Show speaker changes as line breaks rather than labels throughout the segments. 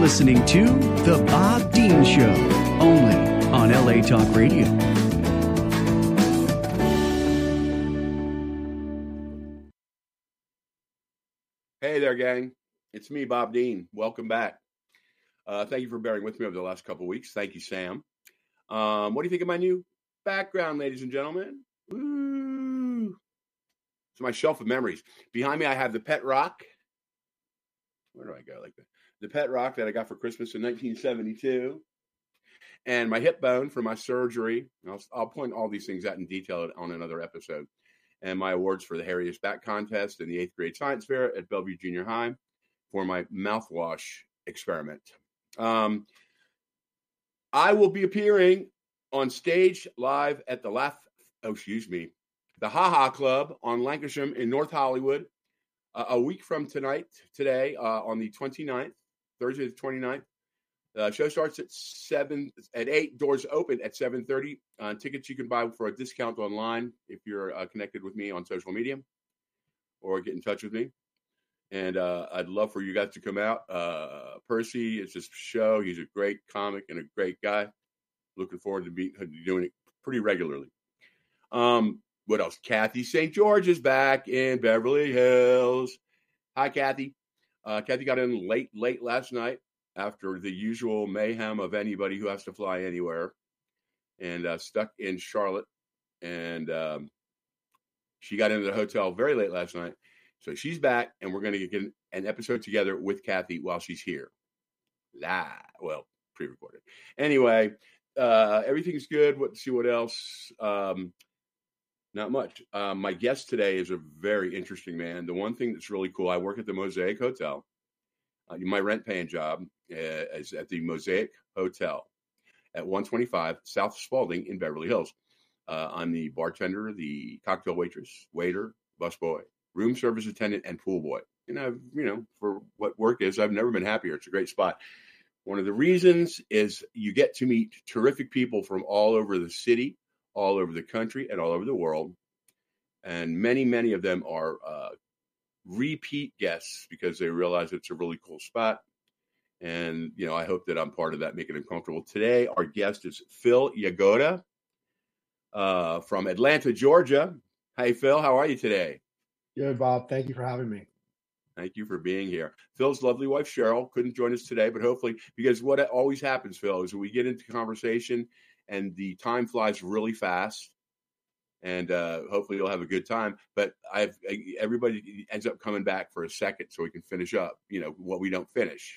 listening to The Bob Dean Show, only on LA Talk Radio.
Hey there, gang. It's me, Bob Dean. Welcome back. Thank you for bearing with me over the last couple of weeks. Thank you, Sam. What do you think of my new background, ladies and gentlemen? Woo! It's my shelf of memories. Behind me, I have the Pet Rock. Where do I go like that? The Pet Rock that I got for Christmas in 1972. And my hip bone for my surgery. I'll point all these things out in detail on another episode. And my awards for the hairiest back contest and the 8th grade science fair at Bellevue Junior High for my mouthwash experiment. I will be appearing on stage live at the the Ha Ha Club on Lancashire in North Hollywood a week from today, on the 29th, Thursday the 29th. Show starts at 8, doors open at 7:30. Tickets you can buy for a discount online if you're connected with me on social media or get in touch with me. And I'd love for you guys to come out. Percy, it's his show. He's a great comic and a great guy. Looking forward to doing it pretty regularly. What else? Kathy St. George is back in Beverly Hills. Hi, Kathy. Kathy got in late last night after the usual mayhem of anybody who has to fly anywhere, and stuck in Charlotte. And she got into the hotel very late last night. So she's back, and we're going to get an episode together with Kathy while she's here. Well, pre-recorded. Anyway, everything's good. Let's see what else. Not much. My guest today is a very interesting man. The one thing that's really cool, I work at the Mosaic Hotel. My rent-paying job is at the Mosaic Hotel at 125 South Spalding in Beverly Hills. I'm the bartender, the cocktail waitress, waiter, busboy, room service attendant, and pool boy. And for what work is, I've never been happier. It's a great spot. One of the reasons is you get to meet terrific people from all over the city, all over the country, and all over the world. And many, many of them are repeat guests because they realize it's a really cool spot. And, I hope that I'm part of that, making them comfortable. Today, our guest is Phil Yagoda from Atlanta, Georgia. Hey, Phil, how are you today?
Good, Bob. Thank you for having me.
Thank you for being here. Phil's lovely wife, Cheryl, couldn't join us today, but hopefully, because what always happens, Phil, is we get into conversation and the time flies really fast. And hopefully you'll have a good time. But everybody ends up coming back for a second so we can finish up, what we don't finish.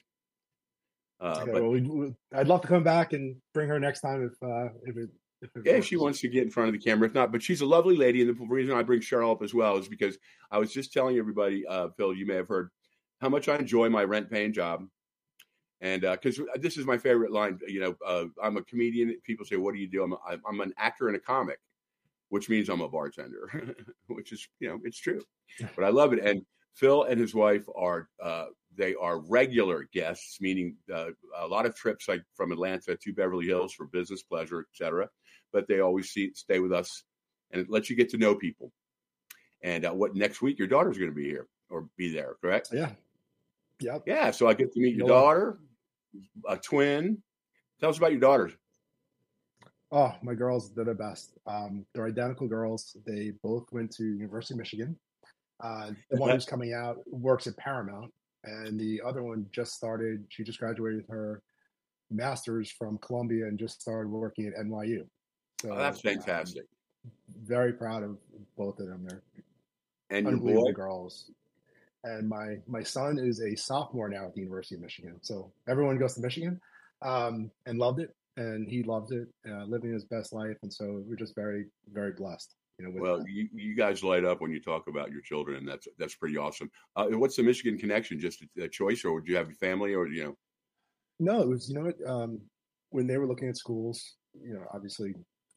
I'd love to come back and bring her next time
if she wants to get in front of the camera. If not, but she's a lovely lady. And the reason I bring Cheryl up as well is because I was just telling everybody, Phil, you may have heard how much I enjoy my rent-paying job. And because this is my favorite line, I'm a comedian. People say, what do you do? I'm an actor and a comic, which means I'm a bartender, which is, it's true. But I love it. And Phil and his wife are regular guests, meaning a lot of trips like from Atlanta to Beverly Hills for business, pleasure, etc. But they always stay with us, and it lets you get to know people. And next week your daughter's going to be here or be there, correct?
Yeah. Yep.
Yeah. So I get to meet your daughter, a twin. Tell us about your daughters.
Oh, my girls, they're the best. They're identical girls. They both went to University of Michigan. The one who's coming out works at Paramount, and the other one just started. She just graduated her master's from Columbia and just started working at NYU. So
that's fantastic.
Very proud of both of them. They're
and
unbelievable girls. And my son is a sophomore now at the University of Michigan. So everyone goes to Michigan and loved it. And he loved it, living his best life. And so we're just very, very blessed.
You guys light up when you talk about your children, and that's pretty awesome. What's the Michigan connection? Just a choice, or would you have your family, or
No, it was when they were looking at schools. Obviously,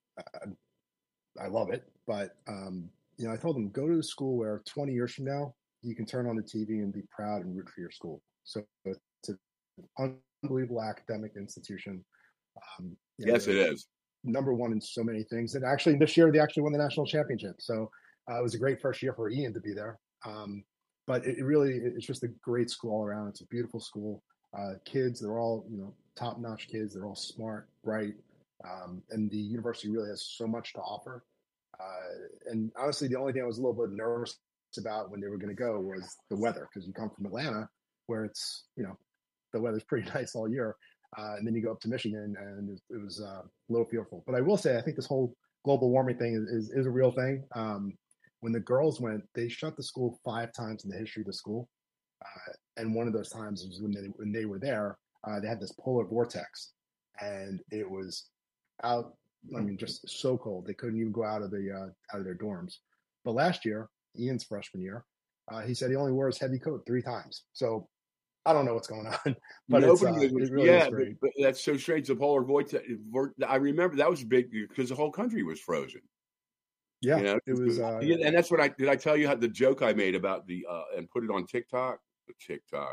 I love it, but I told them go to the school where 20 years from now you can turn on the TV and be proud and root for your school. So it's an unbelievable academic institution.
Yes, it is.
Number one in so many things. And actually, this year, they actually won the national championship. So it was a great first year for Ian to be there. But it's just a great school all around. It's a beautiful school. kids. They're all, top-notch kids. They're all smart, bright, and the university really has so much to offer. And honestly, the only thing I was a little bit nervous about when they were going to go was the weather, because you come from Atlanta, where it's, the weather's pretty nice all year. And then you go up to Michigan, and it was a little fearful. But I will say, I think this whole global warming thing is a real thing. When the girls went, they shut the school 5 times in the history of the school. And one of those times was when they were there, they had this polar vortex, and it was out. I mean, just so cold they couldn't even go out of their dorms. But last year, Ian's freshman year, he said he only wore his heavy coat 3 times. So I don't know what's going on, but it really is great.
But that's so strange. The polar vortex. I remember that was big because the whole country was frozen.
Yeah,
it was, and that's what I tell you how the joke I made about the and put it on TikTok. TikTok,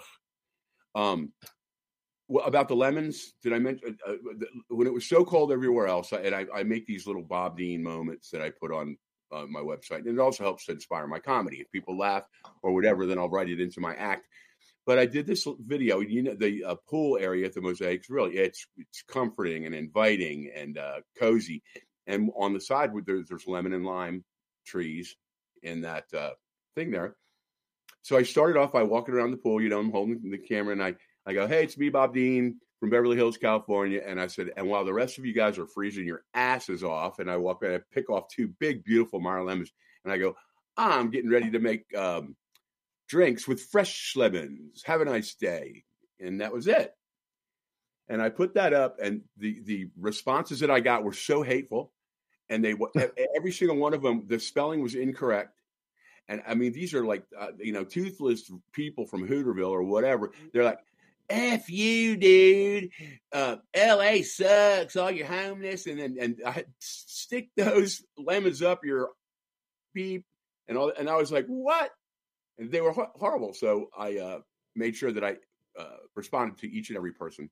about the lemons. Did I mention when it was so cold everywhere else? I make these little Bob Dean moments that I put on my website, and it also helps to inspire my comedy. If people laugh or whatever, then I'll write it into my act. But I did this video. The pool area at the Mosaics, really, it's comforting and inviting and cozy. And on the side, there's lemon and lime trees in that thing there. So I started off by walking around the pool. I'm holding the camera, and I go, "Hey, it's me, Bob Dean from Beverly Hills, California." And I said, "And while the rest of you guys are freezing your asses off," and I walk by, I pick off 2 big, beautiful Meyer lemons, and I go, "I'm getting ready to make drinks with fresh lemons. Have a nice day." And that was it. And I put that up, and the responses that I got were so hateful, and every single one of them, the spelling was incorrect. And I mean, these are like toothless people from Hooterville or whatever. They're like, "F you, dude. LA sucks. All your homeless." And I stick those lemons up your beep and all. And I was like, "What?" And they were horrible. So I made sure that I responded to each and every person.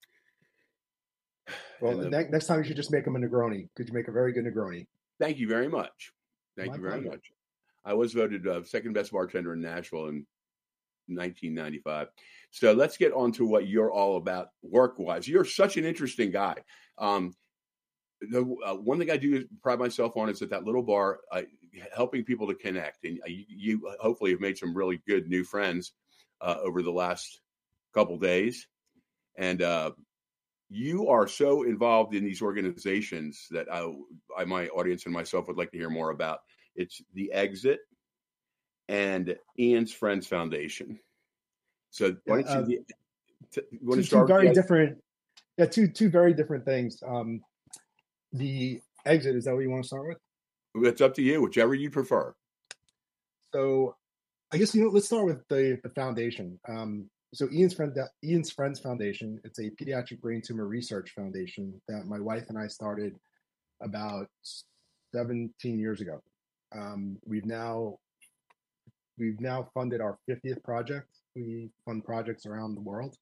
Well, next time you should just make them a Negroni. Could you make a very good Negroni?
Thank you very much. Thank you very much. I was voted second best bartender in Nashville in 1995. So let's get on to what you're all about work-wise. You're such an interesting guy. The one thing I do pride myself on is at that little bar, helping people to connect. And you hopefully have made some really good new friends over the last couple days. And you are so involved in these organizations that my audience and myself would like to hear more about. It's The Exit and Ian's Friends Foundation. So why don't you want to start?
Two very different, two very different things. The Exit, is that what you want to start with?
It's up to you, whichever you prefer.
So I guess let's start with the foundation. So Ian's Friends Foundation, it's a pediatric brain tumor research foundation that my wife and I started about 17 years ago. We've now funded our 50th project. We fund projects around the world,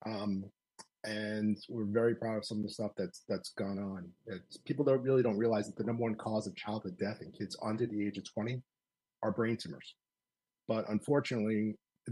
and we're very proud of some of the stuff that's gone on. People really don't realize that the number 1 cause of childhood death in kids under the age of 20 are brain tumors. But unfortunately,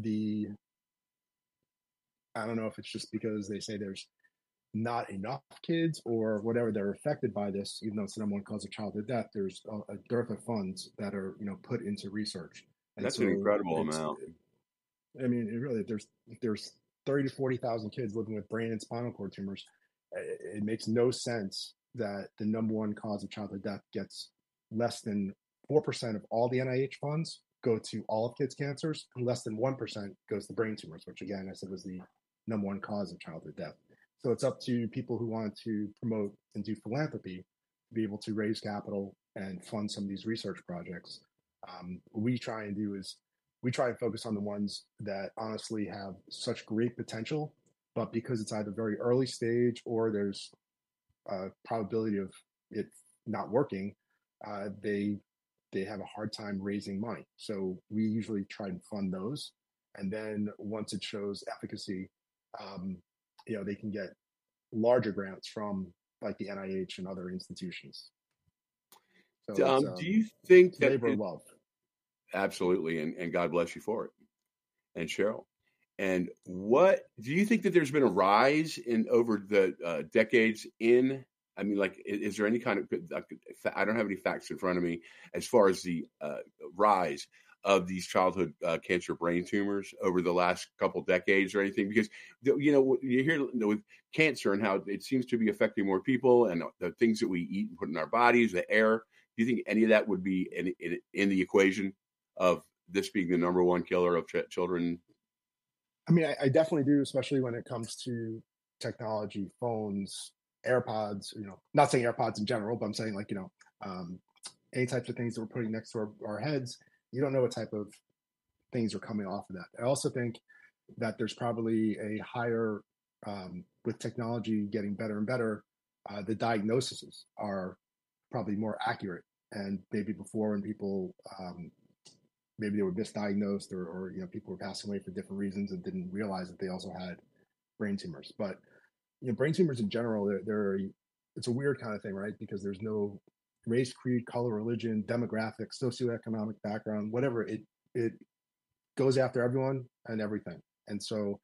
I don't know if it's just because they say there's not enough kids or whatever, they're affected by this, even though it's the number 1 cause of childhood death. There's a dearth of funds that are put into research. And
that's an incredible amount.
I mean, it really, there's 30 to 40,000 kids living with brain and spinal cord tumors. It makes no sense that the number 1 cause of childhood death gets less than 4% of all the NIH funds go to all of kids' cancers, and less than 1% goes to brain tumors, which again, I said was the number 1 cause of childhood death. So it's up to people who want to promote and do philanthropy to be able to raise capital and fund some of these research projects. What we try and do is we try and focus on the ones that honestly have such great potential, but because it's either very early stage or there's a probability of it not working, they have a hard time raising money. So we usually try and fund those. And then once it shows efficacy, they can get larger grants from like the NIH and other institutions. So
do you think that
labor of love?
Absolutely, and God bless you for it, and Cheryl. And what do you think that there's been a rise in over the decades in? I mean, like, is there any kind of? I don't have any facts in front of me as far as the rise of these childhood cancer brain tumors over the last couple decades or anything, because you hear with cancer and how it seems to be affecting more people and the things that we eat and put in our bodies, the air. Do you think any of that would be in the equation of this being the number one killer of children?
I mean, I definitely do, especially when it comes to technology, phones, AirPods. Not saying AirPods in general, but I'm saying like any types of things that we're putting next to our heads. You don't know what type of things are coming off of that. I also think that there's probably a higher, with technology getting better and better, the diagnoses are probably more accurate. And maybe before, when people maybe they were misdiagnosed or people were passing away for different reasons and didn't realize that they also had brain tumors. But brain tumors in general, it's a weird kind of thing, right? Because there's no race, creed, color, religion, demographics, socioeconomic background, whatever. It goes after everyone and everything. And so,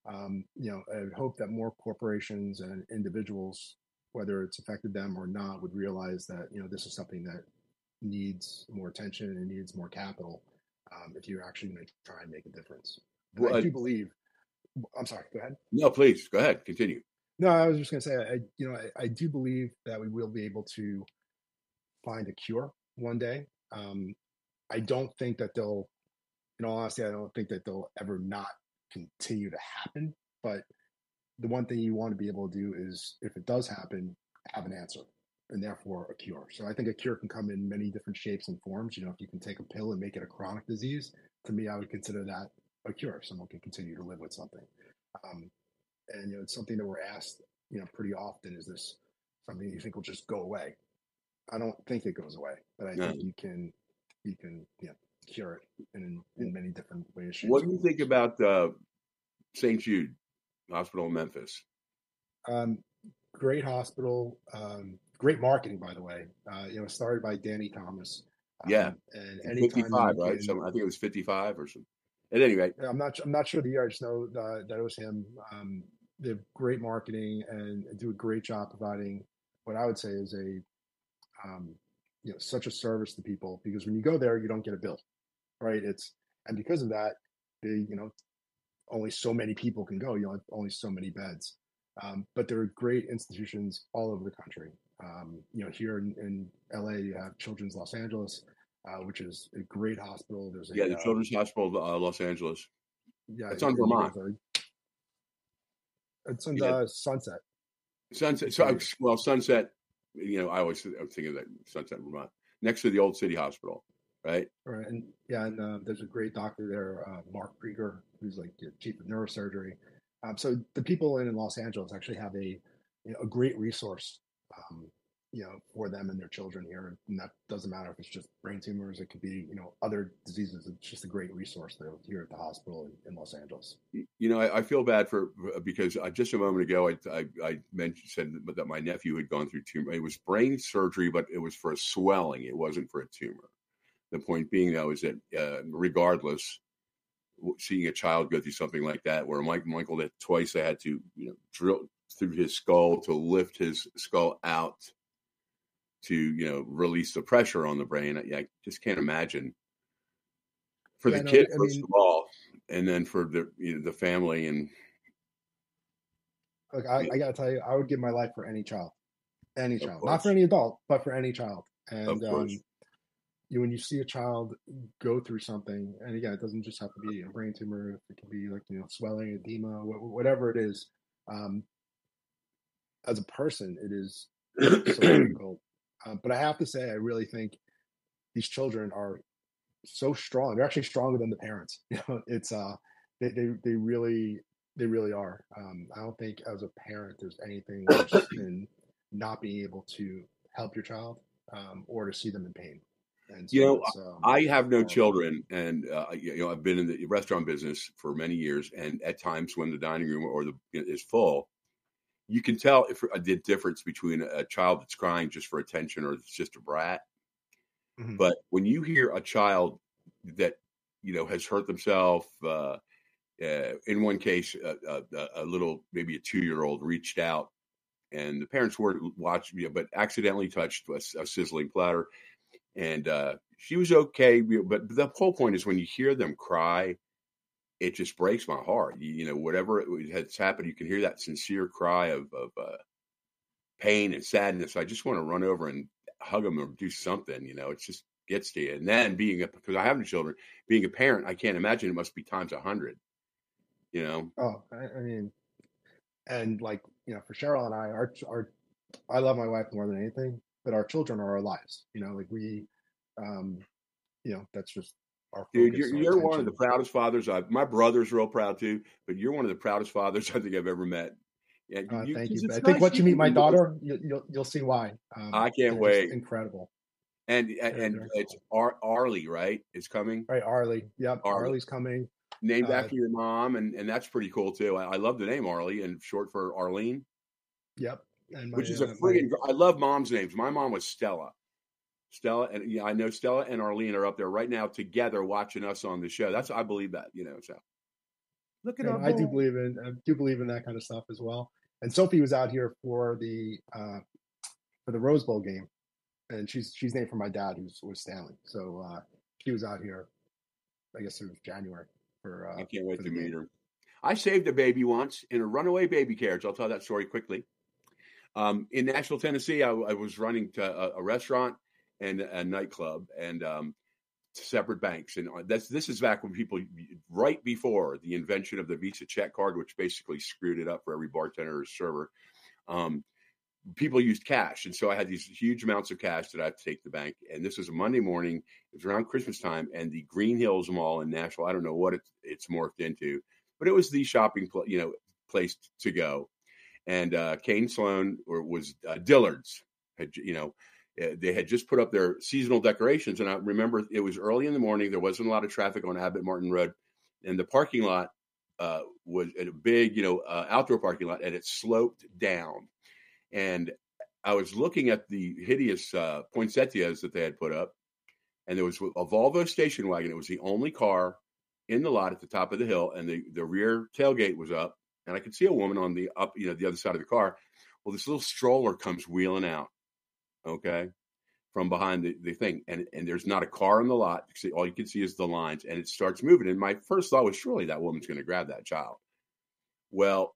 I hope that more corporations and individuals, whether it's affected them or not, would realize that, this is something that needs more attention and needs more capital if you're actually going to try and make a difference. But I do believe, I'm sorry, go ahead.
No, please, go ahead, continue.
No, I was just going to say, I do believe that we will be able to find a cure one day. I don't think that in all honesty, I don't think that they'll ever not continue to happen. But the one thing you want to be able to do is, if it does happen, have an answer and therefore a cure. So I think a cure can come in many different shapes and forms. If you can take a pill and make it a chronic disease, to me, I would consider that a cure. Someone can continue to live with something. And it's something that we're asked, pretty often, is this something you think will just go away? I don't think it goes away, but I think you can cure it in many different ways.
What do you think about St. Jude Hospital in Memphis?
Great hospital, great marketing, by the way. Started by Danny Thomas.
And 55, right? I think it was 55 or something. At any rate,
I'm not sure the year. I just know that it was him. They have great marketing and do a great job providing what I would say is such a service to people, because when you go there, you don't get a bill, right? And because of that, they, only so many people can go. Only so many beds. But there are great institutions all over the country. Here in LA, you have Children's Los Angeles, which is a great hospital. There's
the Children's Hospital Los Angeles.
Yeah,
it's on Vermont.
It's on Sunset.
Sunset. So, Sunset. I always think of that Sunset, Vermont, next to the Old City Hospital, right?
Right, and there's a great doctor there, Mark Krieger, who's like the chief of neurosurgery. So the people in Los Angeles actually have a great resource, for them and their children here. And that doesn't matter if it's just brain tumors; it could be other diseases. It's just a great resource here at the hospital in Los Angeles.
I feel bad because just a moment ago I said that my nephew had gone through tumor. It was brain surgery, but it was for a swelling. It wasn't for a tumor. The point being, though, is that regardless, seeing a child go through something like that, where Michael did twice, they had to drill through his skull to lift his skull out to release the pressure on the brain. I just can't imagine for the kid first of all, and then for the family. And
look, I gotta tell you, I would give my life for any child, not for any adult, but for any child. And when you see a child go through something, and again, it doesn't just have to be a brain tumor; it can be like swelling, edema, whatever it is. As a person, it is so difficult. But I have to say, I really think these children are so strong. They're actually stronger than the parents. It's they really are. I don't think as a parent there's anything worse than not being able to help your child or to see them in pain. And so
I have no children, and I've been in the restaurant business for many years, and at times when the dining room is full, you can tell if the difference between a child that's crying just for attention or it's just a brat. Mm-hmm. But when you hear a child that has hurt themselves, In one case, a little, maybe a 2-year-old reached out, and the parents weren't watching, but accidentally touched a sizzling platter. And she was okay. But the whole point is when you hear them cry, it just breaks my heart. Whatever has happened, you can hear that sincere cry of pain and sadness. I just want to run over and hug them or do something. It just gets to you. And then because I have no children, being a parent, I can't imagine it must be times 100.
Oh, I mean, and for Cheryl and I love my wife more than anything, but our children are our lives. We, that's just our
Dude,
focus.
you're one of the proudest fathers. My brother's real proud too, but you're one of the proudest fathers I think I've ever met.
Yeah, thank you. I think once you meet my daughter, you'll see why.
I can't wait.
Incredible.
And it's Arlie, right? Is coming.
Right, Arlie. Yep, Arlie's coming.
Named after your mom, and that's pretty cool too. I love the name Arlie, and short for Arlene.
Yep,
which is I love moms' names. My mom was Stella. And I know Stella and Arlene are up there right now together watching us on the show. I believe that, So look at
I do believe in that kind of stuff as well. And Sophie was out here for the Rose Bowl game, and she's named for my dad, who was Stanley. So she was out here. I guess it was January.
I can't wait to meet her. I saved a baby once in a runaway baby carriage. I'll tell that story quickly. In Nashville, Tennessee, I was running to a restaurant and a nightclub, and separate banks. And this is back when right before the invention of the Visa check card, which basically screwed it up for every bartender or server. People used cash. And so I had these huge amounts of cash that I had to take to the bank. And this was a Monday morning. It was around Christmas time, and the Green Hills Mall in Nashville, I don't know what it's morphed into, but it was the shopping place to go. And Kane Sloan was Dillard's, they had just put up their seasonal decorations. And I remember it was early in the morning. There wasn't a lot of traffic on Abbott Martin Road. And the parking lot was a big, outdoor parking lot, and it sloped down. And I was looking at the hideous poinsettias that they had put up. And there was a Volvo station wagon. It was the only car in the lot at the top of the hill. And the rear tailgate was up. And I could see a woman on the other side of the car. Well, this little stroller comes wheeling out. Okay, from behind the thing, and there's not a car in the lot. All you can see is the lines, and it starts moving. And my first thought was, surely that woman's going to grab that child. Well,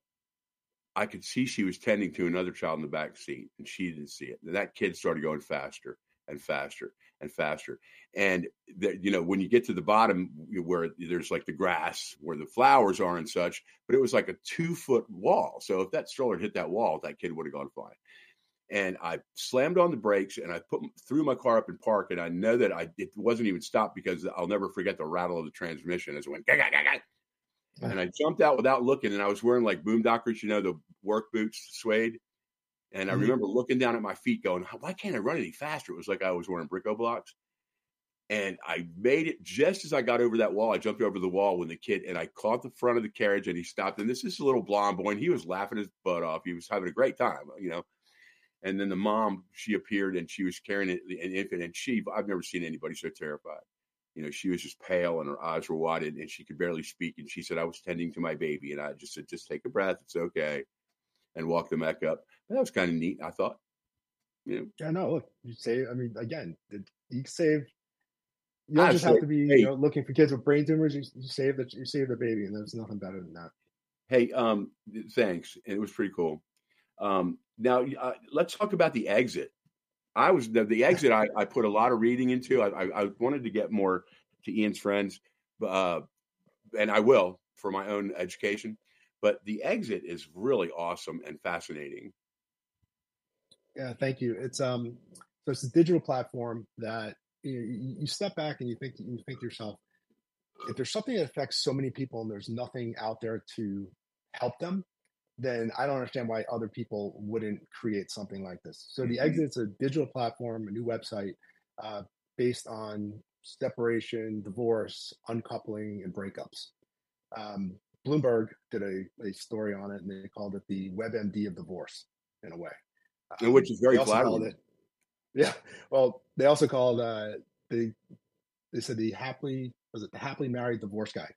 I could see she was tending to another child in the back seat, and she didn't see it. And that kid started going faster and faster and faster. And when you get to the bottom where there's like the grass, where the flowers are and such, but it was like a 2-foot wall. So if that stroller hit that wall, that kid would have gone flying. And I slammed on the brakes, and I threw my car up in park. And I know that it wasn't even stopped, because I'll never forget the rattle of the transmission as it went. Gah, gah, gah, gah. And I jumped out without looking, and I was wearing like boomdockers, the work boots, suede. And I remember looking down at my feet going, why can't I run any faster? It was like I was wearing Brico blocks. And I made it just as I got over that wall. I jumped over the wall when the kid, and I caught the front of the carriage, and he stopped. And this is a little blonde boy, and he was laughing his butt off. He was having a great time, And then the mom, she appeared, and she was carrying an infant, and I've never seen anybody so terrified. She was just pale, and her eyes were wide, and she could barely speak. And she said, I was tending to my baby. And I just said, just take a breath. It's okay. And walked them back up. But that was kind of neat, I thought.
Yeah, no, look, you save, again, you save, you don't just have to be looking for kids with brain tumors. You save the baby, and there's nothing better than that.
Hey, thanks. It was pretty cool. Now, let's talk about the exit. The exit. I put a lot of reading into. I wanted to get more to Ian's friends, and I will for my own education. But the exit is really awesome and fascinating.
Yeah, thank you. It's so it's a digital platform that you step back and you think to yourself, if there's something that affects so many people and there's nothing out there to help them, then I don't understand why other people wouldn't create something like this. So the Exit is a digital platform, a new website based on separation, divorce, uncoupling, and breakups. Bloomberg did a story on it, and they called it the WebMD of divorce, in a way.
Which is very flattering.
Yeah. Well, they also called they said the happily married divorce guy.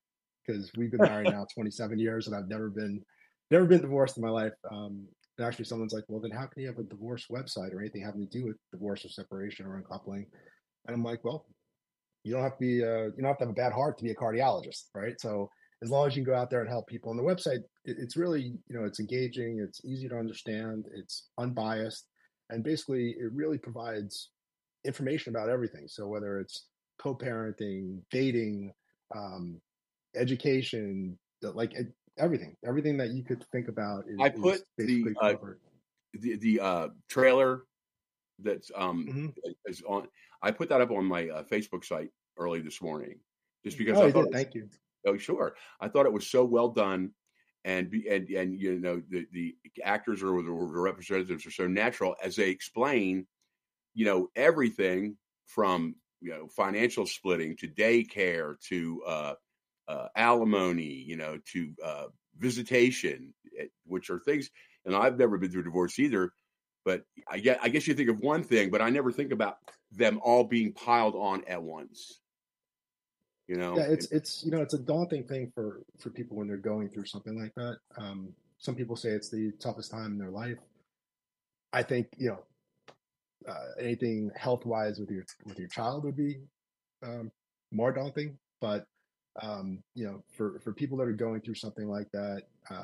because we've been married now 27 years and I've never been divorced in my life. And actually someone's like, well, then how can you have a divorce website or anything having to do with divorce or separation or uncoupling? And I'm like, well, you don't have to be, you don't have to have a bad heart to be a cardiologist, right? So as long as you can go out there and help people on the website, it's really, it's engaging, it's easy to understand, it's unbiased, and basically it really provides information about everything. So whether it's co-parenting, dating, um, education, like everything that you could think about
I
is
put
basically covered.
the trailer that's
Mhm.
is on. I put that up on my Facebook site early this morning, just because
Oh,
I
you
thought
did. Thank you.
oh, sure. I thought it was so well done, and the actors or the representatives are so natural as they explain, everything from financial splitting to daycare to alimony, to visitation, which are things. And I've never been through a divorce either, but I guess you think of one thing, but I never think about them all being piled on at once.
Yeah, it's a daunting thing for people when they're going through something like that. Some people say it's the toughest time in their life. I think anything health wise with your child would be um, more daunting. But for people that are going through something like that,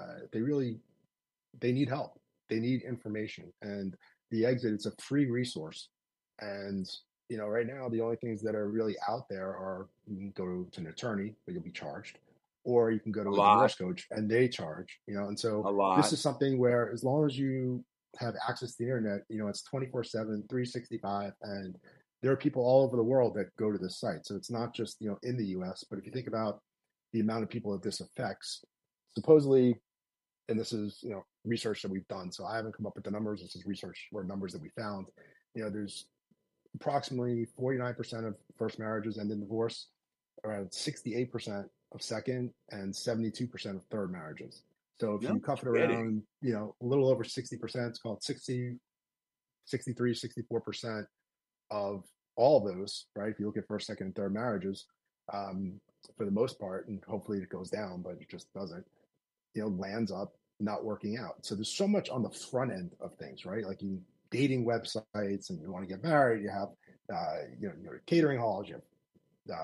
they need help. They need information, and the exit is a free resource. And right now the only things that are really out there are you can go to an attorney, but you'll be charged, or you can go
A
to a
lot,
divorce coach and they charge. And so
a
this
lot.
is something where as long as you have access to the internet, it's 24/7, 365, and there are people all over the world that go to this site. So it's not just in the US, but if you think about the amount of people that this affects, supposedly, and this is research that we've done, so I haven't come up with the numbers, this is research or numbers that we found. There's approximately 49% of first marriages end in divorce, around 68% of second, and 72% of third marriages. So if
No
you cuff it
kidding.
around, a little over 60%, it's called 60, 63, 64% of all of those, right? If you look at first, second, and third marriages, um, for the most part, and hopefully it goes down, but it just doesn't, lands up not working out. So there's so much on the front end of things, right? Like you dating websites, and you want to get married, you have your catering halls, you have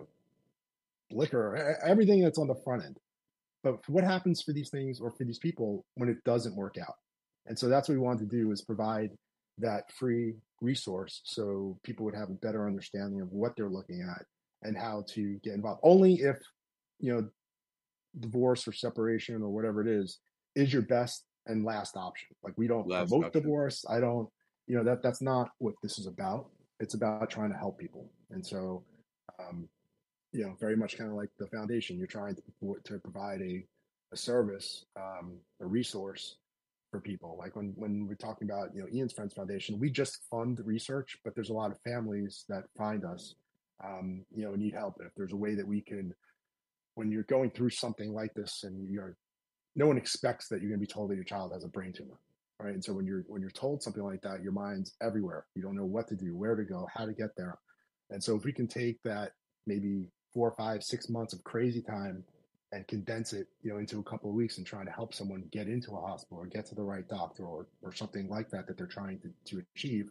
liquor, everything that's on the front end. But what happens for these things or for these people when it doesn't work out? And so that's what we wanted to do, is provide that free resource so people would have a better understanding of what they're looking at and how to get involved. Only if you know divorce or separation or whatever it is your best and last option. Like, we don't
Last
promote
option.
divorce. I don't, that's not what this is about. It's about trying to help people. And so, um, very much kind of like the foundation, you're trying to provide a service, a resource for people. Like when we're talking about, Ian's Friends Foundation, we just fund research, but there's a lot of families that find us, need help. And if there's a way that we can, when you're going through something like this, and no one expects that you're going to be told that your child has a brain tumor, right? And so when you're told something like that, your mind's everywhere. You don't know what to do, where to go, how to get there. And so if we can take that maybe 4, 5, 6 months of crazy time and condense it, into a couple of weeks, and trying to help someone get into a hospital or get to the right doctor, or something like that they're trying to achieve,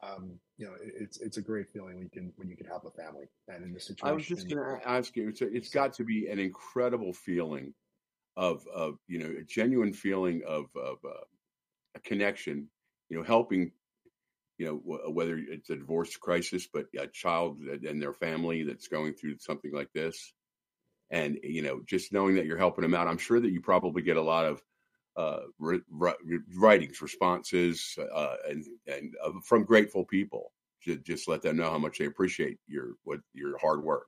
it's a great feeling when you can help a family. And in this
I was just
situation,
going to ask you. It's
so
got to be an incredible feeling of a genuine feeling of a connection. Helping. Whether it's a divorce crisis, but a child and their family that's going through something like this, and just knowing that you're helping them out. I'm sure that you probably get a lot of writings, responses, and from grateful people. Just let them know how much they appreciate your hard work.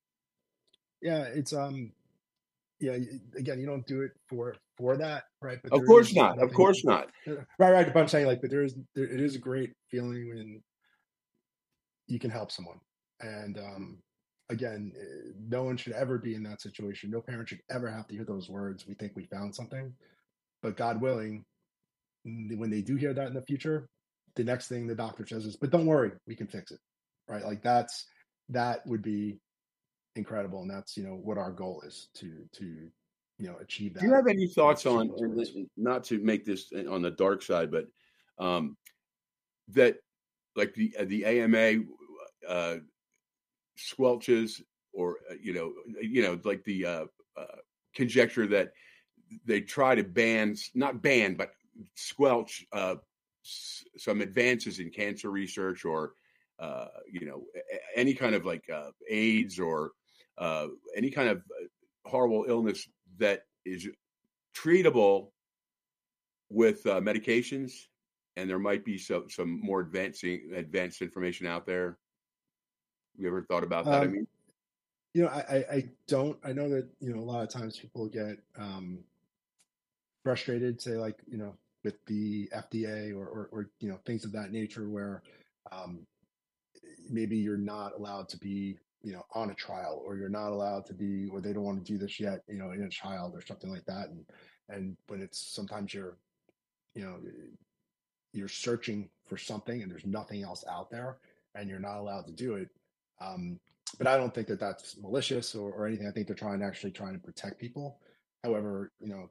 yeah, it's yeah, again, you don't do it for that, right? But
Of
there
course
is
not. Of
nothing,
course not.
right. But I'm saying, like, but it is a great feeling when you can help someone. And again, no one should ever be in that situation. No parent should ever have to hear those words, "We think we found something." But God willing, when they do hear that in the future, the next thing the doctor says is, "But don't worry, we can fix it." Right? Like that would be incredible. And that's, what our goal is to achieve
Do you
that,
have any thoughts
achieve
on,
those
and
goals.
not to make this on the dark side, but that like the AMA uh, squelches, or like the conjecture that they try to not ban, but squelch some advances in cancer research, or any kind of like AIDS, or any kind of horrible illness that is treatable with medications, and there might be some more advanced information out there. You ever thought about that? I
Um,
mean,
I don't. I know that a lot of times people get frustrated, say like with the FDA or things of that nature, where um, maybe you're not allowed to be on a trial, or you're not allowed to be, or they don't want to do this yet in a child or something like that. And when it's sometimes you know you're searching for something and there's nothing else out there and you're not allowed to do it. But I don't think that that's malicious or anything. I think they're trying to protect people. However,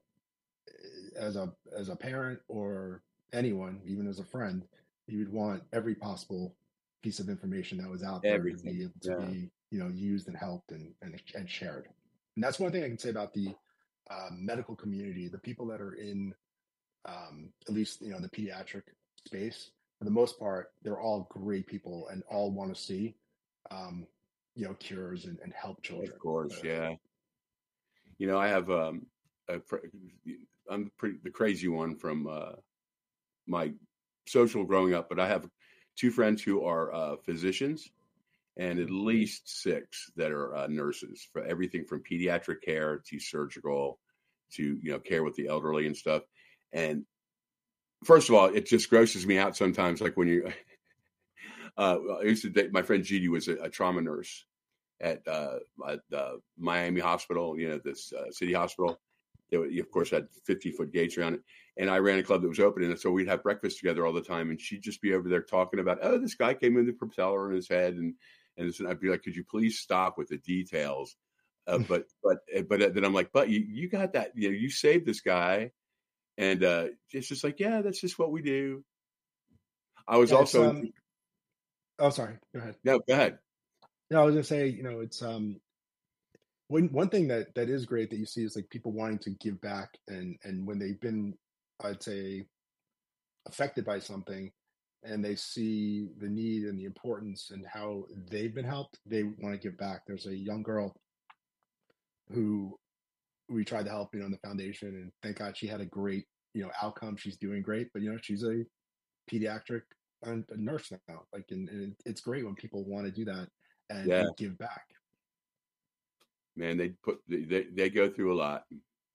as a parent or anyone, even as a friend, you would want every possible piece of information that was out there to be
everything.
able to
Yeah.
be used and helped and shared. And that's one thing I can say about the medical community. The people that are in at least the pediatric space, for the most part, they're all great people and all want to see cures and help
Of
children.
course, yeah. I have I'm the crazy one from my social growing up, but I have two friends who are physicians, and at least six that are nurses, for everything from pediatric care to surgical to care with the elderly and stuff. And first of all, it just grosses me out sometimes, like when you I used to date, my friend Judy was a trauma nurse at Miami Hospital, this city hospital. They, of course, had 50-foot gates around it. And I ran a club that was open. And so we'd have breakfast together all the time. And she'd just be over there talking about, oh, this guy came in the propeller in his head. And I'd be like, could you please stop with the details? But then I'm like, but you got that, you saved this guy. And it's just like, yeah, that's just what we do. I was
Yeah, it's
also,
oh, sorry, go ahead.
no, go ahead.
No, I was gonna say, it's one thing that is great that you see is like people wanting to give back, and when they've been, I'd say, affected by something, and they see the need and the importance and how they've been helped, they want to give back. There's a young girl who we tried to help, in the foundation, and thank God she had a great, outcome. She's doing great, but she's a pediatric a nurse now. Like, and it's great when people want to do that
Yeah,
and give back.
man, they go through a lot.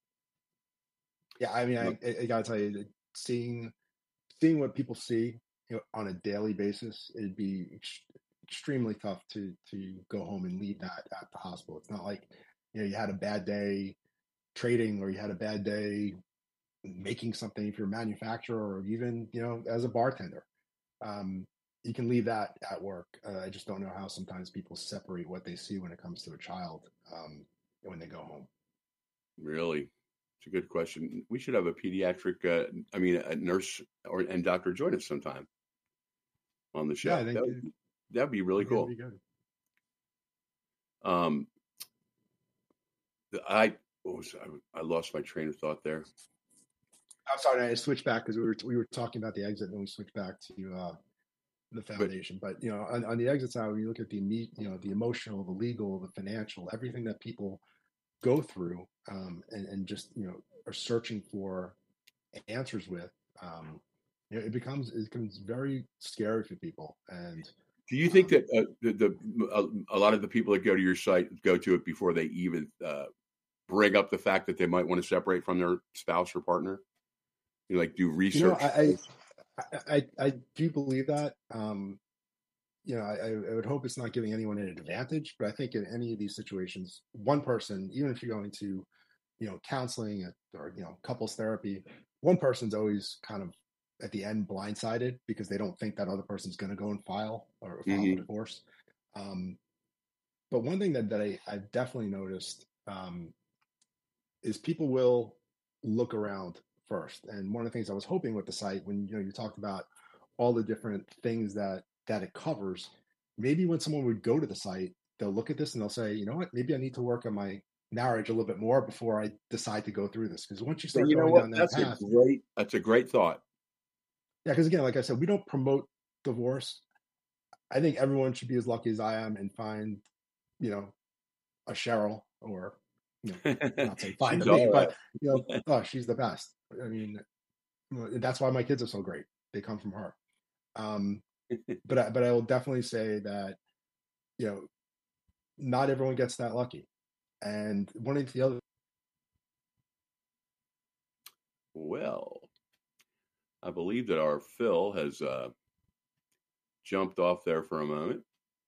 Yeah, I mean, I gotta tell you, that seeing what people see, on a daily basis, it'd be extremely tough to go home and leave that at the hospital. It's not like you had a bad day trading, or you had a bad day making something, if you're a manufacturer, or even as a bartender. You can leave that at work. I just don't know how sometimes people separate what they see when it comes to a child, when they go home.
Really, it's a good question. We should have a pediatric, a nurse and doctor join us sometime on the
Yeah,
show.
I think
That'd be really
it'd
cool.
be good.
Um, I I lost my train of thought there.
I'm sorry, I switched back because we were talking about the exit, and then we switched back to the
But
foundation. But on the exit side, when you look at the emotional, the legal, the financial, everything that people go through, and just are searching for answers with, it becomes very scary for people. And
do you think that a lot of the people that go to your site go to it before they even bring up the fact that they might want to separate from their spouse or partner? You like do research.
I do believe that. I would hope it's not giving anyone an advantage, but I think in any of these situations, one person, even if you're going to, counseling or, couples therapy, one person's always kind of at the end blindsided because they don't think that other person's going to go and file a divorce. But one thing that I've definitely noticed is people will look around first. And one of the things I was hoping with the site, when you talked about all the different things that it covers, maybe when someone would go to the site, they'll look at this and they'll say, you know what, maybe I need to work on my marriage a little bit more before I decide to go through this. Because once you start
You know
going
what?
down that path,
That's a great thought.
yeah, because again, like I said, we don't promote divorce. I think everyone should be as lucky as I am and find, you know, a Cheryl or, not saying find
She's
a me,
all
but,
right.
oh, she's the best. I mean, that's why my kids are so great. They come from her. Um, but I will definitely say that, you know, not everyone gets that lucky. And one of the other,
Well, I believe that our Phil has jumped off there for a moment.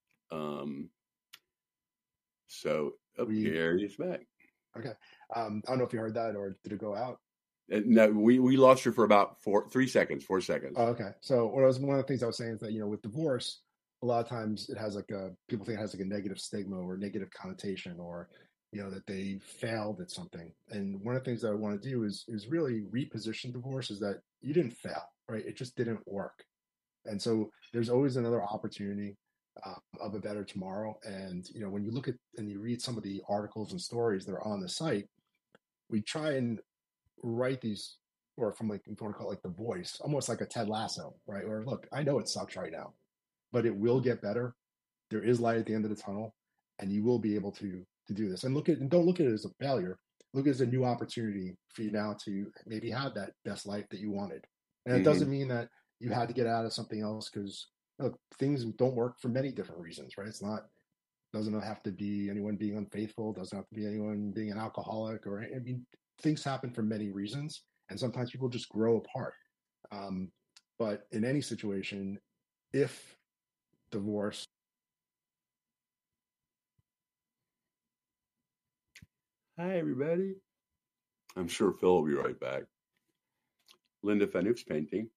So here he's back.
okay. I don't know if you heard that or did it go out?
No, we lost you for about 4 seconds.
Oh, okay. So one of the things I was saying is that, with divorce, a lot of times it has people think it has like a negative stigma or negative connotation, or, that they failed at something. And one of the things that I want to do is really reposition divorce is that you didn't fail, right? It just didn't work. And so there's always another opportunity of a better tomorrow. And, when you look at and you read some of the articles and stories that are on the site, we try and write these, or from like, if you want to call it like The Voice, almost like a Ted Lasso, right? Or look, I know it sucks right now, but it will get better. There is light at the end of the tunnel, and you will be able to do this. And don't look at it as a failure. Look at it as a new opportunity for you now to maybe have that best life that you wanted. And it doesn't mean that you had to get out of something else, because look, things don't work for many different reasons, right? Doesn't have to be anyone being unfaithful, doesn't have to be anyone being an alcoholic, or I mean, things happen for many reasons, and sometimes people just grow apart. But in any situation, if divorce,
Hi, everybody. I'm sure Phil will be right back. Linda Fanouf's painting.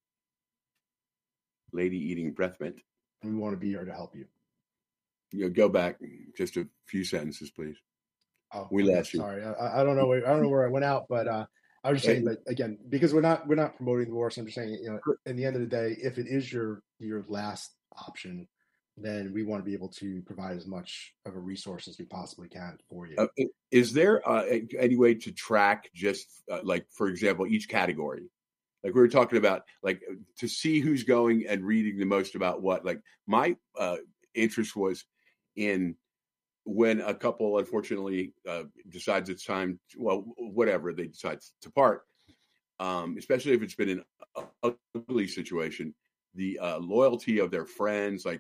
Lady eating breath mint.
we want to be here to help you.
Go back just a few sentences, please.
Oh,
we lost you.
Sorry, I don't know where I went out, but I was just saying that again, because we're not promoting divorce. I'm just saying, in the end of the day, if it is your last option, then we want to be able to provide as much of a resource as we possibly can for you.
Is there any way to track just like, for example, each category? Like we were talking about, like to see who's going and reading the most about what. Like my interest was in when a couple unfortunately decides it's time, whatever they decide to part, especially if it's been an ugly situation, the loyalty of their friends, like,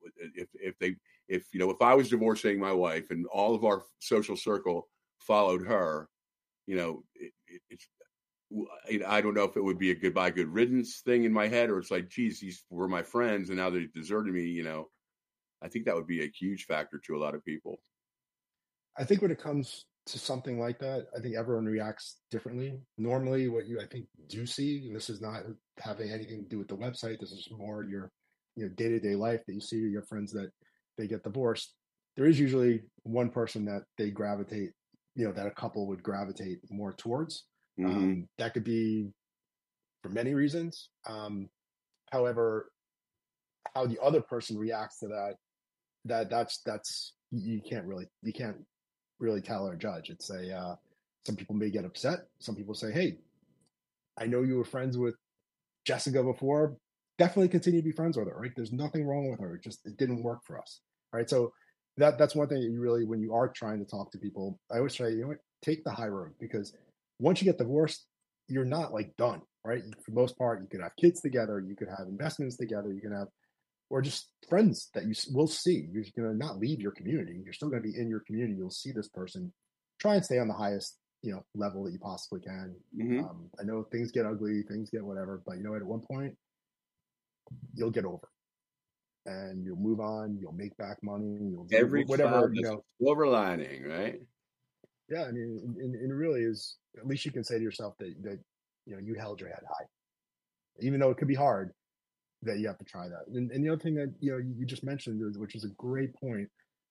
if I was divorcing my wife and all of our social circle followed her, I don't know if it would be a goodbye, good riddance thing in my head, or it's like, geez, these were my friends and now they deserted me. I think that would be a huge factor to a lot of people.
I think when it comes to something like that, I think everyone reacts differently. Normally, what you, I think, do see, and this is not having anything to do with the website, this is more your day-to-day life that you see your friends that they get divorced. There is usually one person that they gravitate, that a couple would gravitate more towards. That could be for many reasons. However, how the other person reacts to that's you can't really tell or judge. It's some people may get upset. Some people say, hey, I know you were friends with Jessica before. Definitely continue to be friends with her, right? There's nothing wrong with her. It didn't work for us. Right. So that's one thing that you really, when you are trying to talk to people, I always say, take the high road, because once you get divorced, you're not like done, right? For the most part, you could have kids together, you could have investments together, you can have, or just friends that you will see. You're going to not leave your community. You're still going to be in your community. You'll see this person. Try and stay on the highest, level that you possibly can. I know things get ugly, things get whatever, but at one point you'll get over and you'll move on. You'll make back money. You'll do
every
whatever,
silver lining, right?
Yeah. I mean, and it really is, at least you can say to yourself that you held your head high, even though it could be hard, that you have to try that. And the other thing that, you just mentioned, which is a great point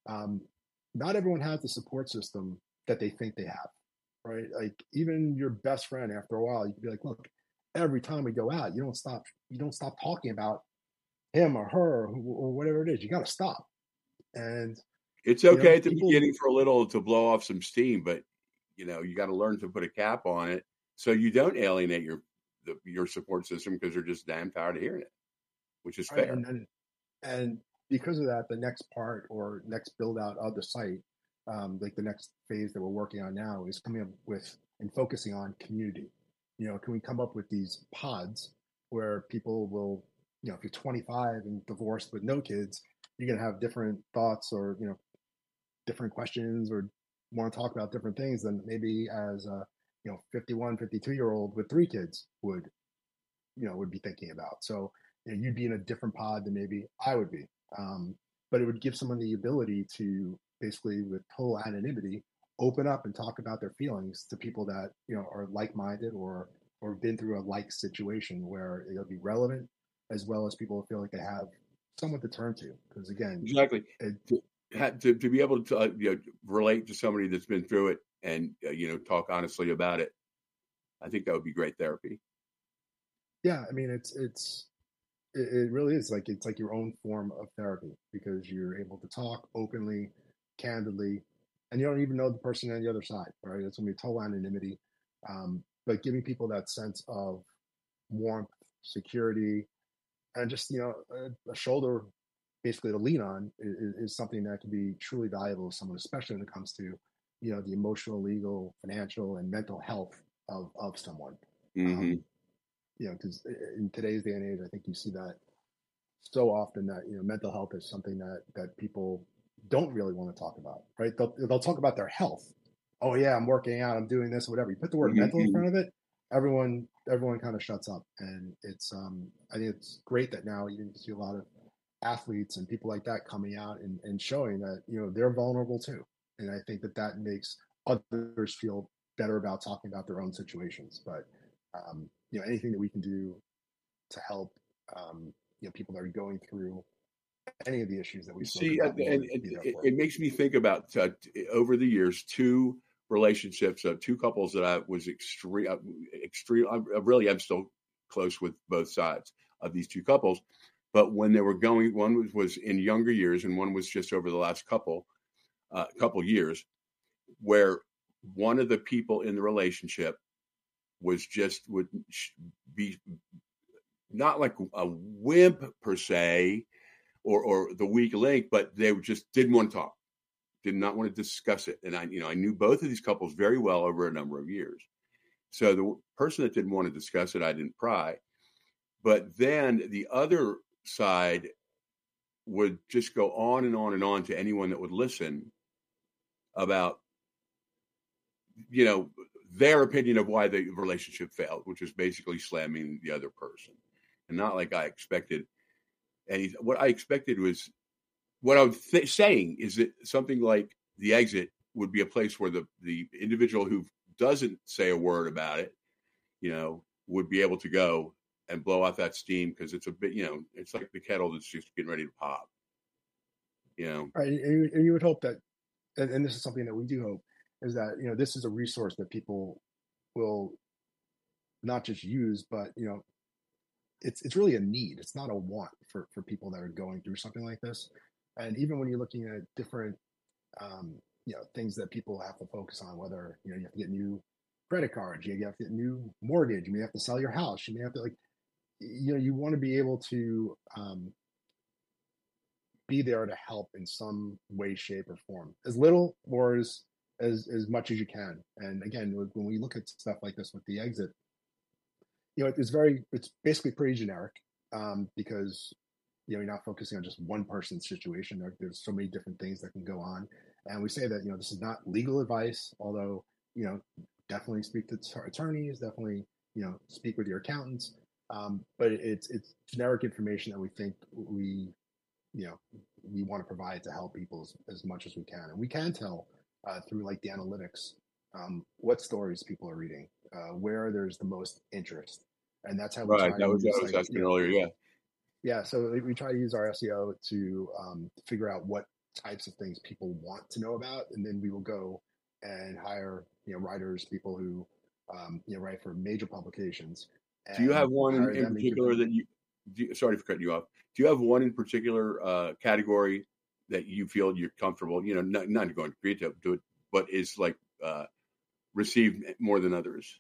not everyone has the support system that they think they have, right? Like even your best friend, after a while, you can be like, look, every time we go out, you don't stop talking about him or her or whatever it is. You got to stop. And
it's okay at the
people,
beginning for a little to blow off some steam, but you got to learn to put a cap on it so you don't alienate your support system because they're just damn tired of hearing it, which is fair.
And because of that, the next part or next build out of the site, like the next phase that we're working on now, is coming up with and focusing on community. Can we come up with these pods where people will, if you're 25 and divorced with no kids, you're going to have different thoughts or, different questions or want to talk about different things than maybe as a, 51, 52-year-old with 3 kids would be thinking about. So you'd be in a different pod than maybe I would be. But it would give someone the ability to basically, with total anonymity, open up and talk about their feelings to people that are like-minded or been through a like situation where it'll be relevant, as well as people feel like they have someone to turn to. Because again,
exactly, to be able to relate to somebody that's been through it and talk honestly about it, I think that would be great therapy.
Yeah, I mean, it really is it's like your own form of therapy, because you're able to talk openly, candidly, and you don't even know the person on the other side, right? It's going to be total anonymity, but giving people that sense of warmth, security, and just a shoulder basically to lean on is something that can be truly valuable to someone, especially when it comes to the emotional, legal, financial, and mental health of someone.
Mm-hmm.
Because in today's day and age, I think you see that so often that mental health is something that people don't really want to talk about, right? They'll talk about their health. Oh yeah, I'm working out, I'm doing this, whatever. You put the word mental in front of it, everyone kind of shuts up. And it's I think it's great that now you see a lot of athletes and people like that coming out and showing that they're vulnerable too. And I think that makes others feel better about talking about their own situations. But anything that we can do to help people that are going through any of the issues that we
see, and it makes me think about over the years 2 relationships, 2 couples that I was extreme. I'm still close with both sides of these 2 couples, but when they were going, one was in younger years and one was just over the last couple years, where one of the people in the relationship would be not like a wimp per se or the weak link, but they just didn't want to talk, did not want to discuss it. And I knew both of these couples very well over a number of years. So the person that didn't want to discuss it, I didn't pry. But then the other side would just go on and on and on to anyone that would listen about, their opinion of why the relationship failed, which is basically slamming the other person. And not like I expected. And what I expected was, what I was saying is that something like The Exit would be a place where the individual who doesn't say a word about it, would be able to go and blow out that steam, because it's a bit, it's like the kettle that's just getting ready to pop.
Right, and you would hope that, and this is something that we do hope, is that this is a resource that people will not just use, but it's really a need. It's not a want for people that are going through something like this. And even when you're looking at different things that people have to focus on, whether you have to get new credit cards, you have to get new mortgage, you may have to sell your house, you may have to you want to be able to be there to help in some way, shape, or form, as little or as much as you can. And again, when we look at stuff like this with The Exit, it's basically pretty generic, because you're not focusing on just one person's situation. There's so many different things that can go on, and we say that this is not legal advice, although definitely speak to attorneys, definitely speak with your accountants, but it's generic information that we think we want to provide to help people as much as we can. And we can tell through like the analytics what stories people are reading, where there's the most interest. And that's how we try
that was asking earlier. Yeah.
So we try to use our SEO to figure out what types of things people want to know about, and then we will go and hire writers, people who write for major publications.
Do you have
And
one
hire
in
them and give
particular
them.
that sorry for cutting you off. Do you have one in particular category that you feel you're comfortable, not going to create to it, but is like received more than others?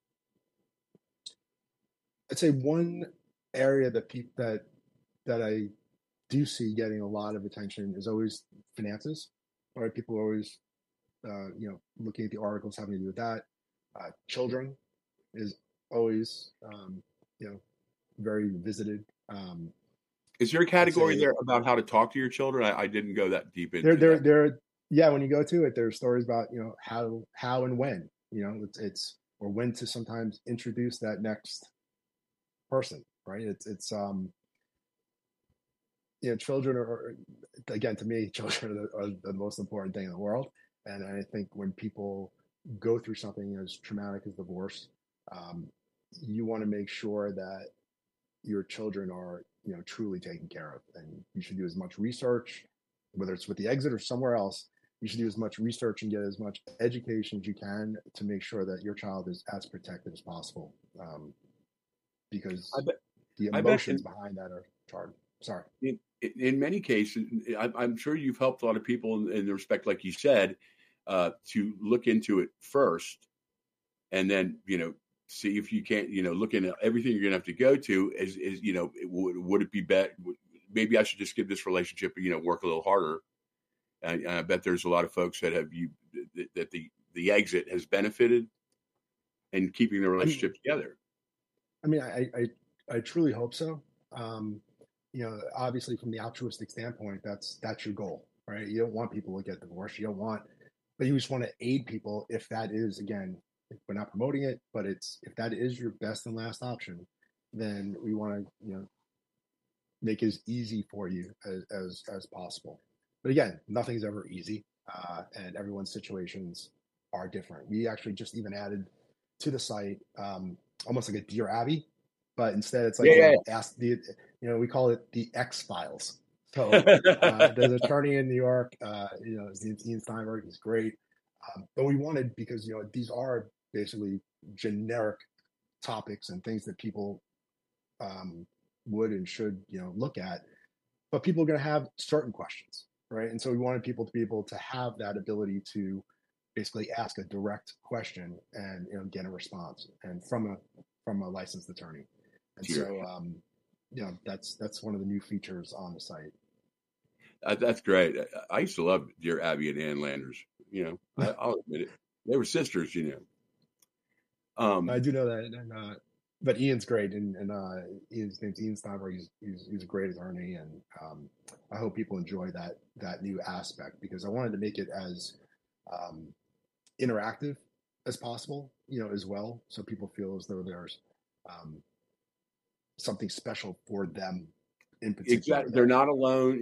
I'd say one area that I do see getting a lot of attention is always finances. Right, people are always looking at the articles having to do with that. Children is always very visited.
Is there a
I'd
category
say
there about how to talk to your children? I didn't go that deep into that.
there yeah, when you go to it, there's stories about how and when it's or when to sometimes introduce that next person, right? It's children are, again, to me, children are the most important thing in the world. And I think when people go through something as traumatic as divorce, you want to make sure that your children are truly taken care of, and you should do as much research, whether it's with the exit or somewhere else. You should do as much research and get as much education as you can to make sure that your child is as protected as possible, because the emotions behind that are hard. Sorry.
In many cases, I'm sure you've helped a lot of people in the respect, like you said, to look into it first, and then see if you can't look into everything you're gonna have to go to. Would it be better? Maybe I should just give this relationship work a little harder. I bet there's a lot of folks that that the exit has benefited in keeping the relationship together.
I mean, I truly hope so. Obviously from the altruistic standpoint, that's your goal, right? You don't want people to get divorced. But you just want to aid people if that is, again, we're not promoting it, but if that is your best and last option, then we want to, make it as easy for you as possible. But again, nothing's ever easy, and everyone's situations are different. We actually just even added to the site almost like a Dear Abby, but instead it's like ask we call it the X Files. So there's an attorney in New York. His name's Ian Steinberg. He's great, but we wanted, because these are basically generic topics and things that people would and should look at, but people are going to have certain questions, right? And so we wanted people to be able to have that ability to basically ask a direct question and get a response, and from a licensed attorney. And so that's one of the new features on the site.
That's great. I used to love Dear Abby and Ann Landers. I'll admit it. They were sisters.
I do know that, and but Ian's great, and his name's Ian Steinberg. He's a great attorney, and I hope people enjoy that new aspect, because I wanted to make it as interactive as possible, as well, so people feel as though there's something special for them in particular.
Exactly. They're not alone.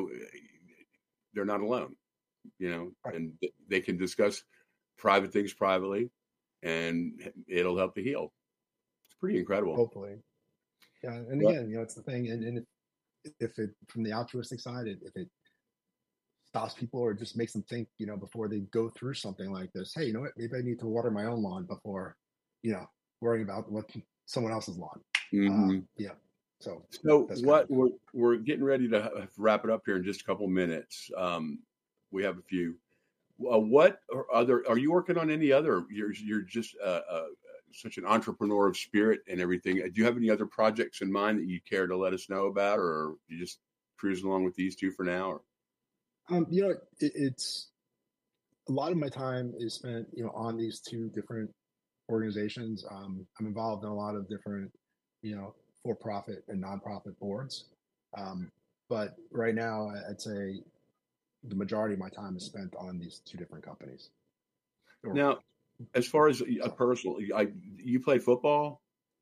They're not alone. Right. And they can discuss private things privately, and it'll help to heal. It's pretty incredible.
Hopefully. Yeah. And again, it's the thing. And if it, from the altruistic side, if it stops people or just makes them think, before they go through something like this, hey, what? Maybe I need to water my own lawn before, worrying about what someone else's lawn.
Mm-hmm.
Yeah. So
what we're getting ready to wrap it up here in just a couple minutes. We have a few. What are you working on any other? You're just such an entrepreneur of spirit and everything. Do you have any other projects in mind that you care to let us know about, or you just cruising along with these two for now? Or?
It's a lot of my time is spent, on these two different organizations. I'm involved in a lot of different, for-profit and nonprofit boards. But right now, I'd say the majority of my time is spent on these two different companies.
Now, as far as a personal, you played football?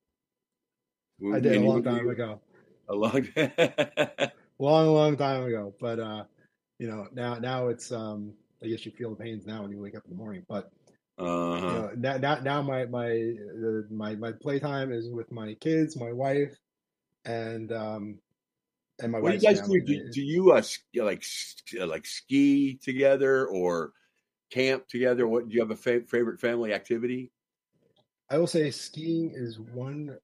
I did a long time ago.
A long time?
long time ago. But, now it's, I guess you feel the pains now when you wake up in the morning. But now my playtime is with my kids, my wife, and and my
What do you
wife's
guys
family.
do? Do you like ski together or camp together? What do you have a favorite family activity?
I will say skiing is one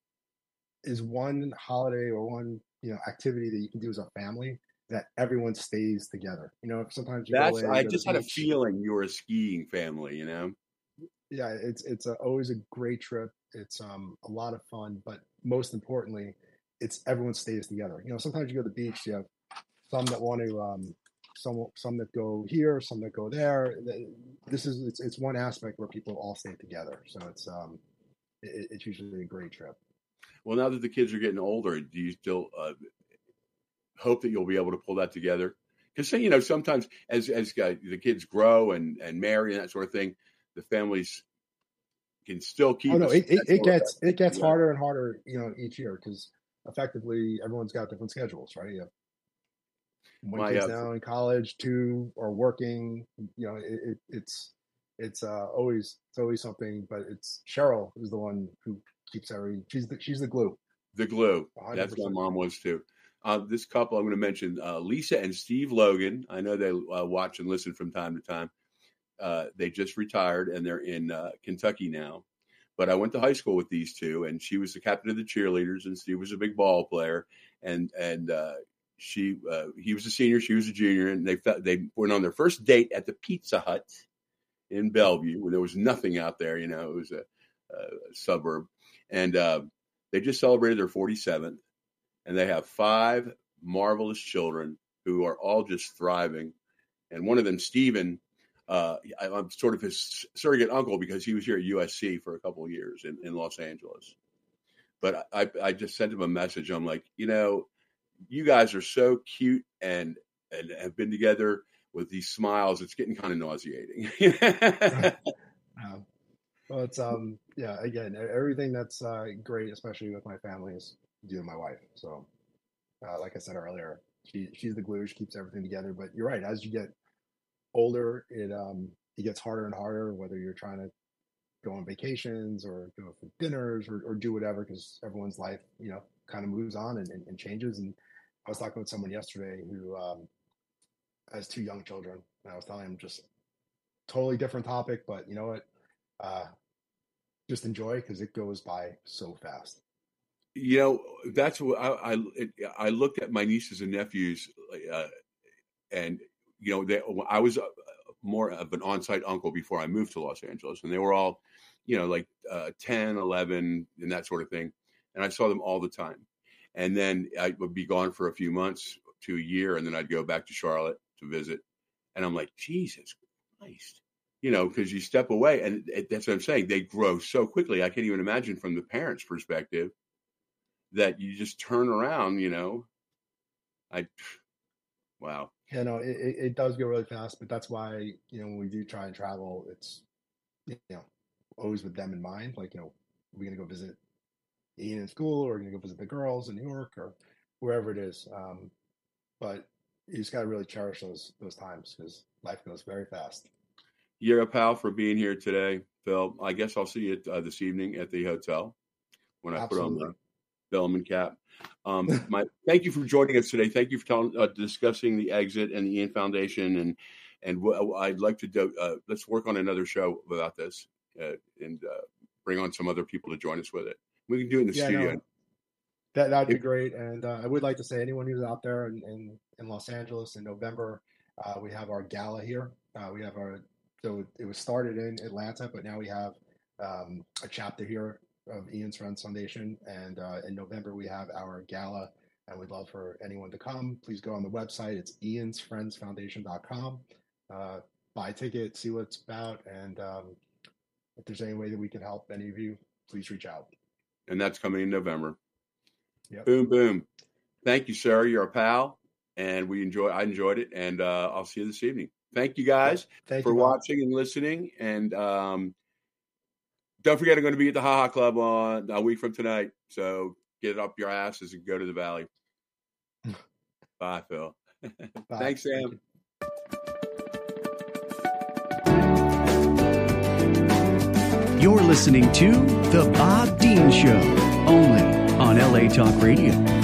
holiday or one activity that you can do as a family that everyone stays together. Sometimes you go
I
to the
just had a
beach.
feeling you were a skiing family.
Yeah, it's always a great trip. It's a lot of fun, but most importantly, it's everyone stays together. Sometimes you go to the beach, you have some that want to some that go here, some that go there. It's one aspect where people all stay together. So it's usually a great trip.
Well, now that the kids are getting older, do you still hope that you'll be able to pull that together? Because sometimes as the kids grow and marry and that sort of thing, the families can still keep.
Oh no, it gets harder and harder, each year because effectively everyone's got different schedules, right? You have one kid's now in college, two are working. It's always something, but it's Cheryl is the one who keeps she's the glue.
The glue.
100%.
That's my mom was too. This couple I'm going to mention, Lisa and Steve Logan. I know they watch and listen from time to time. They just retired and they're in Kentucky now. But I went to high school with these two, and she was the captain of the cheerleaders, and Steve was a big ball player, and he was a senior, she was a junior, and they went on their first date at the Pizza Hut in Bellevue, where there was nothing out there. It was a suburb, and they just celebrated their 47th, and they have 5 marvelous children who are all just thriving, and one of them, Steven, I'm sort of his surrogate uncle because he was here at USC for a couple of years in Los Angeles. But I just sent him a message. I'm like, you guys are so cute and have been together with these smiles. It's getting kind of nauseating.
Well, it's again, everything that's great, especially with my family, is due to my wife. So, like I said earlier, she's the glue. She keeps everything together. But you're right. As you get older, it gets harder and harder, whether you're trying to go on vacations or go for dinners or do whatever, because everyone's life, kind of moves on and changes. And I was talking with someone yesterday who has 2 young children, and I was telling him just totally different topic, but you know what? Just enjoy, because it goes by so fast.
That's what I looked at my nieces and nephews, and I was more of an on-site uncle before I moved to Los Angeles, and they were all, 10, 11, and that sort of thing. And I saw them all the time. And then I would be gone for a few months to a year, and then I'd go back to Charlotte to visit. And I'm like, Jesus Christ, because you step away, and that's what I'm saying. They grow so quickly. I can't even imagine from the parents' perspective that you just turn around, wow.
Yeah, no, it does go really fast, but that's why, when we do try and travel, it's, always with them in mind. Like, are we going to go visit Ian in school, or are we going to go visit the girls in New York, or wherever it is? But you just got to really cherish those times, because life goes very fast.
You're a pal for being here today, Phil. I guess I'll see you this evening at the hotel when I put on the Bellman cap. Thank you for joining us today. Thank you for discussing the exit and the Ian Foundation, and I'd like to do. Let's work on another show about this and bring on some other people to join us with it. We can do it in the studio.
No, that'd be great. And I would like to say, anyone who's out there in Los Angeles in November, we have our gala here. So it was started in Atlanta, but now we have a chapter here of Ian's Friends Foundation, and in November we have our gala, and we'd love for anyone to come. Please go on the website. It's iansfriendsfoundation.com. Buy a ticket, see what it's about, and if there's any way that we can help any of you, please reach out.
And that's coming in November.
Yep.
Boom, boom. Thank you, sir. You're a pal, and I enjoyed it, and I'll see you this evening. Thank you guys for watching and listening, and don't forget, I'm going to be at the Ha Ha Club on a week from tonight. So get it up your asses and go to the Valley. Bye, Phil.
Bye.
Thanks, Sam.
You're listening to The Bob Dean Show, only on LA Talk Radio.